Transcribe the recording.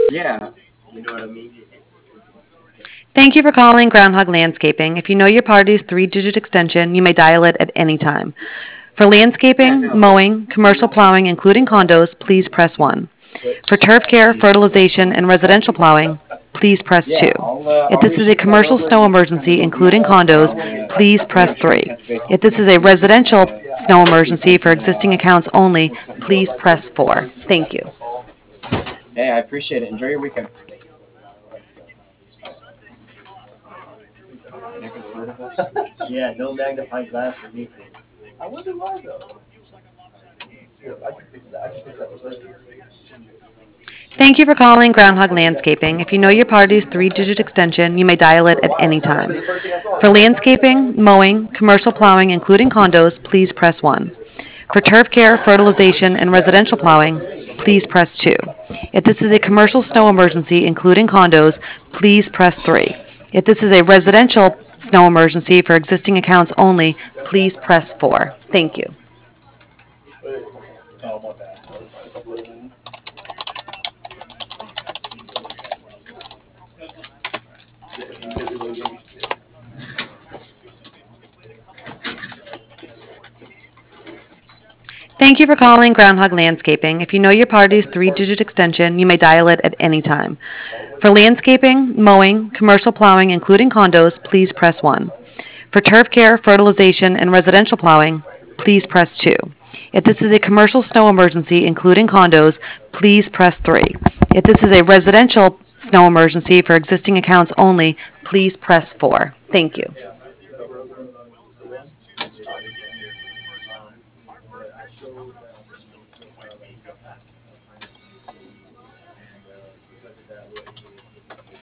Yeah, you know what I mean? Thank you for calling Groundhog Landscaping. If you know your party's three-digit extension, you may dial it at any time. For Yeah, landscaping, no. mowing, commercial plowing, including condos, please press 1. For turf care, fertilization, and residential plowing, please press 2. Yeah, If I'll this is a reshoot that commercial over and snow we'll just kind of emergency, go deep including dive condos, on please press should we 3. touch base If with this you is a so we can residential snow see if emergency we for can existing accounts only, hook something up. please press 4. Thank you. Hey, I appreciate it. Enjoy your weekend. Never heard of us? Yeah, no magnifying glass for me, please. I wonder why though. Yeah, I can fix that. I can fix that with laser. Thank you for calling Groundhog Landscaping. If you know your party's three-digit extension, you may dial it at any time. For landscaping, mowing, commercial plowing, including condos, please press 1. For turf care, fertilization, and residential plowing, please press 2. If this is a commercial snow emergency, including condos, please press 3. If this is a residential snow emergency for existing accounts only, please press 4. Thank you. Thank you for calling Groundhog Landscaping. If you know your party's three-digit extension, you may dial it at any time. For landscaping, mowing, commercial plowing, including condos, please press 1. For turf care, fertilization, and residential plowing, please press 2. If this is a commercial snow emergency, including condos, please press 3. If this is a residential snow emergency for existing accounts only, please press 4. Thank you.